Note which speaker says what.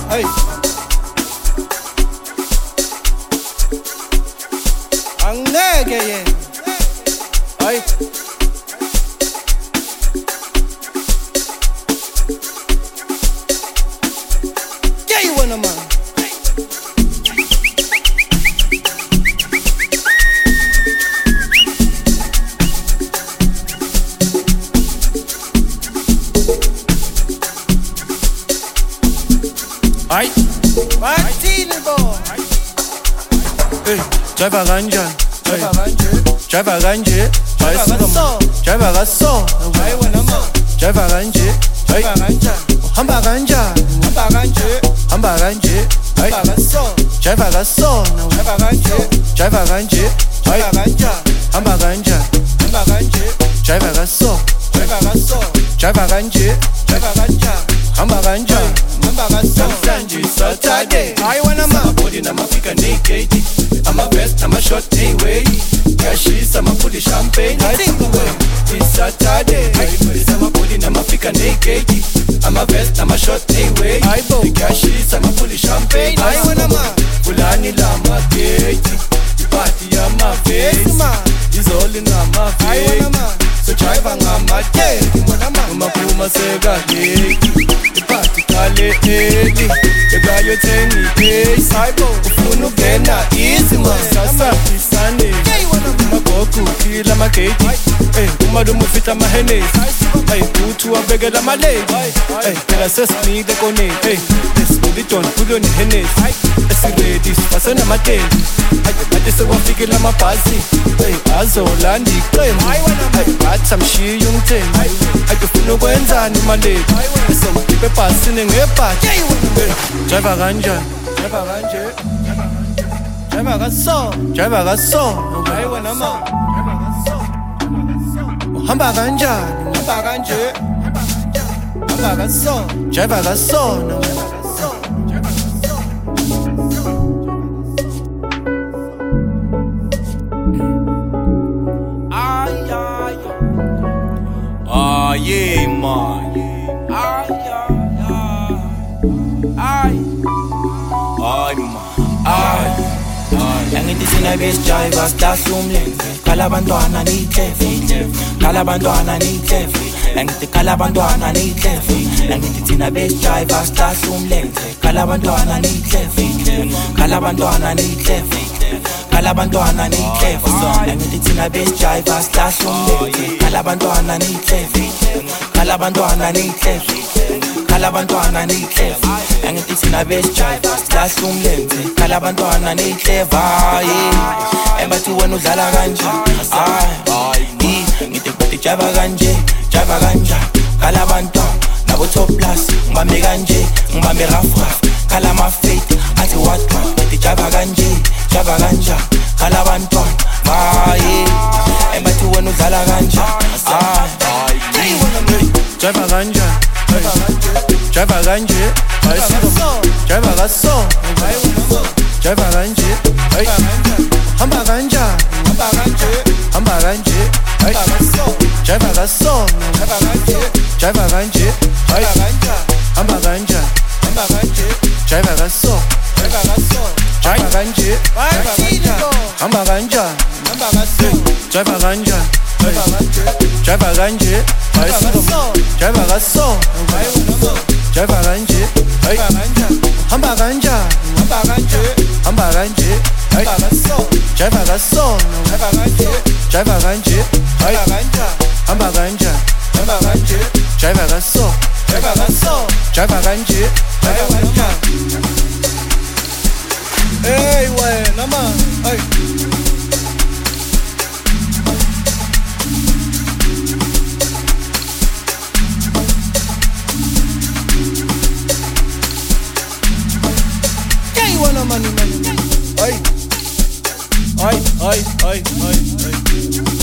Speaker 1: Hey. Angeke yena. Hey. Gay wena man.
Speaker 2: Ay,
Speaker 1: Martini boy.
Speaker 2: hey, driver ganja, hey,
Speaker 1: Driver kanje.
Speaker 2: driver ganje,
Speaker 1: Driver gaso.
Speaker 2: driver gaso,
Speaker 1: Hey wena man.
Speaker 2: driver ganje, hey,
Speaker 1: Driver kanje.
Speaker 2: hamba ganja,
Speaker 1: Hamba kanje.
Speaker 2: hamba ganje, hey,
Speaker 1: Hamba gaso.
Speaker 2: driver gaso,
Speaker 1: Driver kanje.
Speaker 2: driver ganje, hey,
Speaker 1: Driver kanje.
Speaker 2: hamba ganja,
Speaker 1: Hamba kanje.
Speaker 2: driver gaso,
Speaker 1: Driver gaso.
Speaker 2: driver ganje,
Speaker 1: Driver kanje.
Speaker 2: hamba ganja.
Speaker 1: Hamba gaso.
Speaker 2: Namhlanje Saturday,
Speaker 1: Hayi wena man.
Speaker 2: amabody namafika naked, ama-vest nama-short anyway, yashisa ama-fully champagne.
Speaker 1: Think away.
Speaker 2: It's Saturday, amabody namafika naked, ama-vest nama-short anyway,
Speaker 1: Hayibo.
Speaker 2: yashisa ama-fully champagne.
Speaker 1: Hayi wena man.
Speaker 2: Fulani lamagate, ipati
Speaker 1: Yes
Speaker 2: yama-vest,
Speaker 1: man.
Speaker 2: izoli
Speaker 1: Hayi wena
Speaker 2: ngama-vest,
Speaker 1: man.
Speaker 2: so driver ngama-gate,
Speaker 1: Wena man.
Speaker 2: umaphuma sekagate, ipati kale eli, ekayothenga i-ace,
Speaker 1: Hayibo.
Speaker 2: ufuna ukungena easy man, sasabhisane,
Speaker 1: Gay wena man.
Speaker 2: magogo ukhila amagate, umalume ufihla amahenesi, uthu wabekela amalady, phela sesimile koneni, esibulidon kulo nehenesi, esiredi sifasenamateli, ade sekwafikile amabhasi, azolanda iqembu, athi amshiye umthembu, ufuna ukwenzani umaledi, esomkhiphe ebhasini ngebhadi,
Speaker 1: Gay wena man.
Speaker 2: driver kanjani,
Speaker 1: Driver kanje. Driver gaso.
Speaker 2: driver kaso,
Speaker 1: Hayi wena man. Driver gaso.
Speaker 2: uhamba kanjani,
Speaker 1: Hamba kanje. Hamba gaso.
Speaker 2: driver kaso,
Speaker 3: Ah, yeah, man. Ay, man. Ay. Yangithi sina best drivers dasumlenze khala abantwana niyihlefe khala abantwana niyihlefe yangithi khala abantwana niyihlefe yangithi thina best drivers dasumlenze khala abantwana niyihlefe khala abantwana niyihlefe khala abantwana niyihlefe yangithi thina best drivers dasumlenze khala abantwana niyihlefe khala abantwana niyihlefe khala abantwana niyihlefe yangithi thina best drivers dasumlenze khala abantwana niyihlefe embathi wena udlala kanjani ngithi kuthi java kanje java kanja khala abantwana nabo top plus ngibambe kanje ngibambe rough rough khala ama-fate athi what ngithi java kanje java kanja khala abantwana embathi wena udlala kanjani
Speaker 2: driver kanjani, driver kanje, driver kaso,
Speaker 1: Hayi wena man.
Speaker 2: driver kanje, hamba kanjani,
Speaker 1: Hamba kanje.
Speaker 2: hamba kanje,
Speaker 1: Hamba gaso.
Speaker 2: driver kaso,
Speaker 1: Driver kanje.
Speaker 2: driver kanje,
Speaker 1: Hamba kanje.
Speaker 2: hamba kanjani,
Speaker 1: Hamba kanje.
Speaker 2: driver kaso,
Speaker 1: Driver gaso.
Speaker 2: driver kanje,
Speaker 1: Martini boy.
Speaker 2: hamba kanjani,
Speaker 1: Hamba gaso.
Speaker 2: driver kanjani,
Speaker 1: Driver kanje.
Speaker 2: driver kanje,
Speaker 1: gaso.
Speaker 2: driver kaso,
Speaker 1: Hayi wena man.
Speaker 2: driver kanje,
Speaker 1: Driver kanje.
Speaker 2: hamba kanjani,
Speaker 1: Hamba kanje.
Speaker 2: hamba kanje,
Speaker 1: Hamba gaso.
Speaker 2: driver kaso,
Speaker 1: Driver kanje.
Speaker 2: driver kanje,
Speaker 1: Driver kanje.
Speaker 2: hamba kanjani,
Speaker 1: Hamba kanje.
Speaker 2: driver kaso,
Speaker 1: Driver gaso.
Speaker 2: driver kanje,
Speaker 1: Hayi wena man. Hey wena man. Hey. Gay wena man. Hey. Ay.